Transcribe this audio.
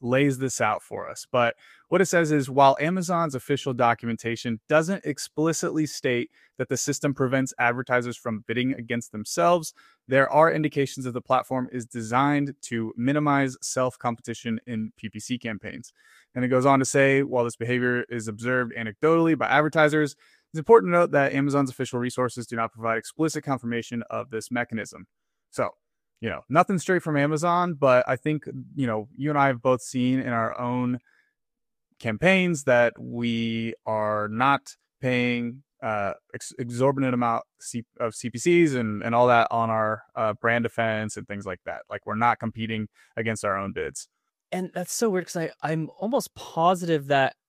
lays this out for us. But what it says is, while Amazon's official documentation doesn't explicitly state that the system prevents advertisers from bidding against themselves, there are indications that the platform is designed to minimize self-competition in PPC campaigns. And it goes on to say, while this behavior is observed anecdotally by advertisers, it's important to note that Amazon's official resources do not provide explicit confirmation of this mechanism. So, nothing straight from Amazon, but I think, you and I have both seen in our own campaigns that we are not paying exorbitant amount of CPCs and all that on our brand defense and things like that. Like, we're not competing against our own bids. And that's so weird because I'm almost positive that